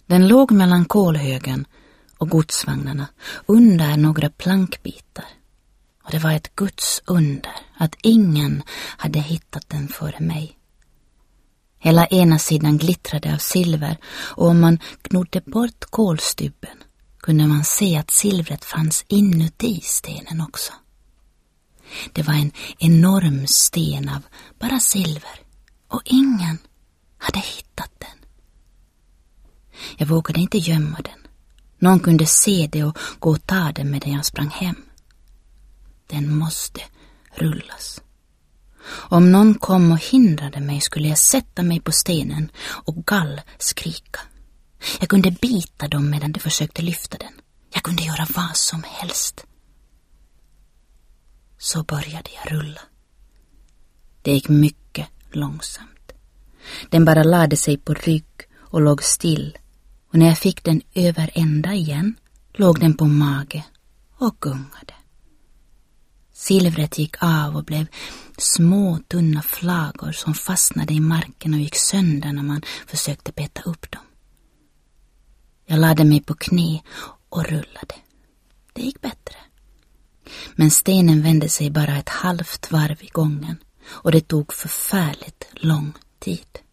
Den låg mellan kolhögen och godsvagnarna under några plankbitar. Och det var ett Guds under att ingen hade hittat den före mig. Hela ena sidan glittrade av silver, och om man knodde bort kolstubben kunde man se att silvret fanns inuti stenen också. Det var en enorm sten av bara silver, och ingen hade hittat den. Jag vågade inte gömma den. Någon kunde se det och gå och ta den medan jag sprang hem. Den måste rullas. Om någon kom och hindrade mig skulle jag sätta mig på stenen och skrika. Jag kunde bita dem medan de försökte lyfta den. Jag kunde göra vad som helst. Så började jag rulla. Det gick mycket långsamt. Den bara lade sig på rygg och låg still. Och när jag fick den över ända igen låg den på mage och gungade. Silvret gick av och blev små tunna flagor som fastnade i marken och gick sönder när man försökte peta upp dem. Jag lade mig på knä och rullade. Det gick bättre. Men stenen vände sig bara ett halvt varv i gången, och det tog förfärligt lång tid.